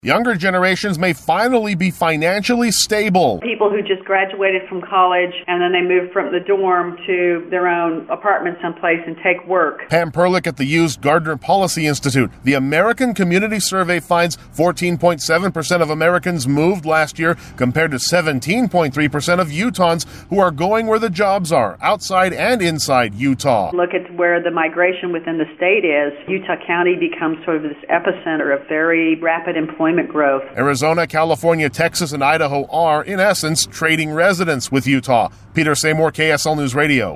Younger generations may finally be financially stable. People who just graduated from college and then they move from the dorm to their own apartment someplace and take work. Pam Perlich at the Used Gardner Policy Institute. The American Community Survey finds 14.7% of Americans moved last year compared to 17.3% of Utahns who are going where the jobs are, outside and inside Utah. Look at where the migration within the state is. Utah County becomes sort of this epicenter of very rapid employment growth. Arizona, California, Texas, and Idaho are, in essence, trading residents with Utah. Peter Seymour, KSL News Radio.